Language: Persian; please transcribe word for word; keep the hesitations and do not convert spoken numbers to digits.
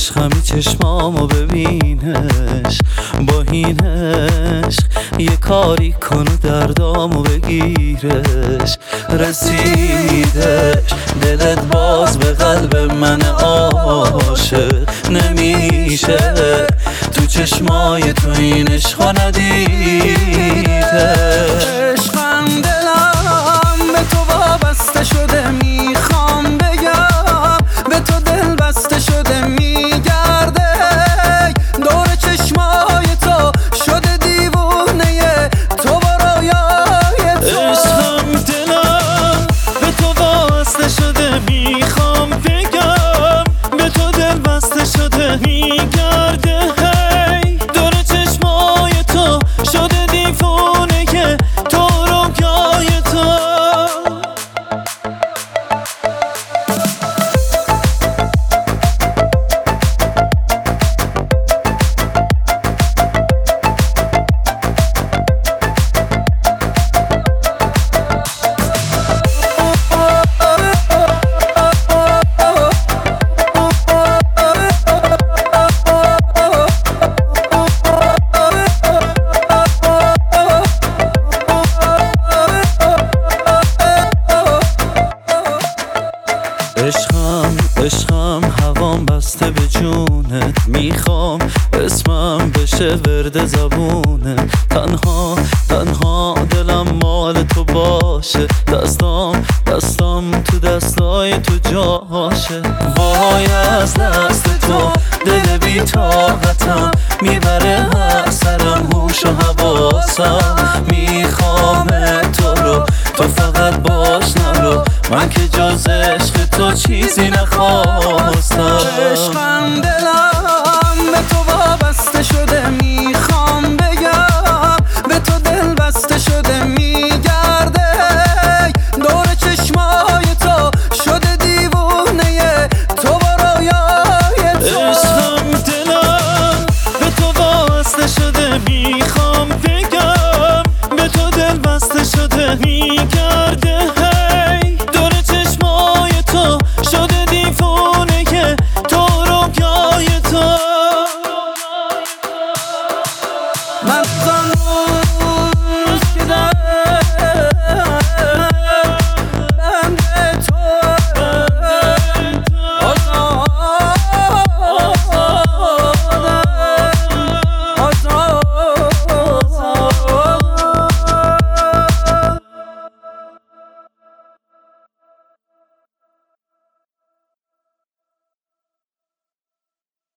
عشقمی چشمامو ببینش، با این عشق یه کاری کنه دردامو بگیرش. رسیدش دلت باز به قلب من عاشق نمیشه، تو چشمای تو این عشقا ندیدش. عشقم دلم به تو وابسته شده، میخوام بگم به تو دل بسته شده، میگرده دور چشمای تو شده دیوونه تو و رویای تو. عشقم دلم به تو وابسته شده، میخوام بگم به تو دل بسته شده، میگرده هی دور چشمای تو شده دیوونه که تو رویای تو. عشقم عشقم هوام بسته به جونه، میخوام اسمم بشه ورد زبونه. تنها تنها دلم مال تو باشه، دستام دستام تو دستای تو جاشه. وای از دست تو دل بی طاقتم، میبره هر سرم هوش و حواسم. میخوام تو رو تو فقط باش نرو، من که جز عشق تو چیزی نخوام.